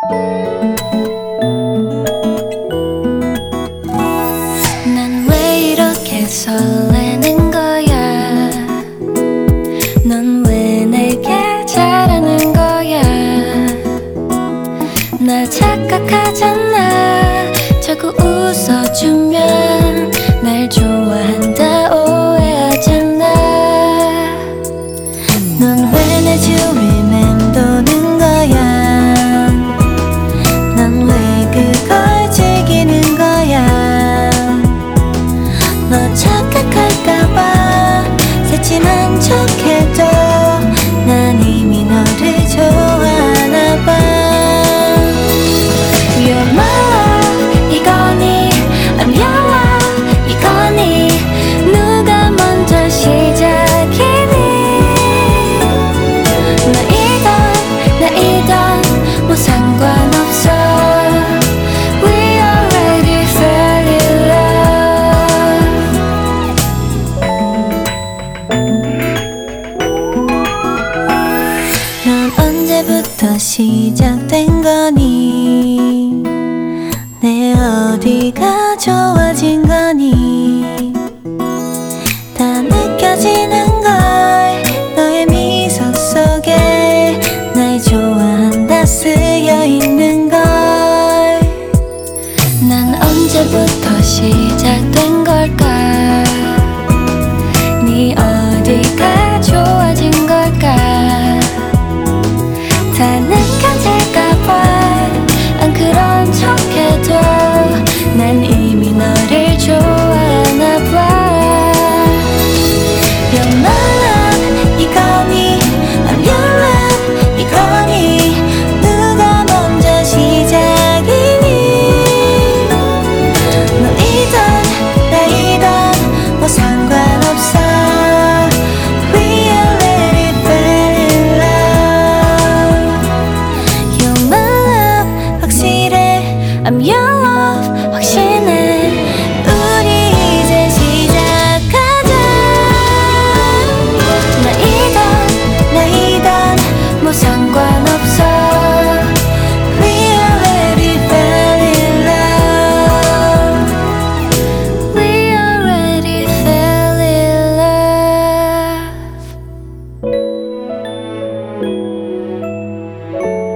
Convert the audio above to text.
난 왜 이렇게 설레는 거야? 넌 왜 내게 잘하는 거야? 날 착각하잖아. 자꾸 웃어주면 날 좋아한다 오해하잖아. 넌 왜 내 주위 맴도는 거야? 넌 왜 그걸 즐기는 거야? 너 착각할까봐 새침한 척해도 난 이미 너를 좋아하나봐. You're my love 이거니 I'm your love 이거니 누가 먼저 시작이니? 나이던 뭐 상관없어. We already fell in love. 넌 언제부터 시작된 거니? 내 어디가 좋아진 거니? 다 느껴지는 걸 너의 미소 속에 날 좋아한다 쓰여 있는 걸. 난 언제부터 시작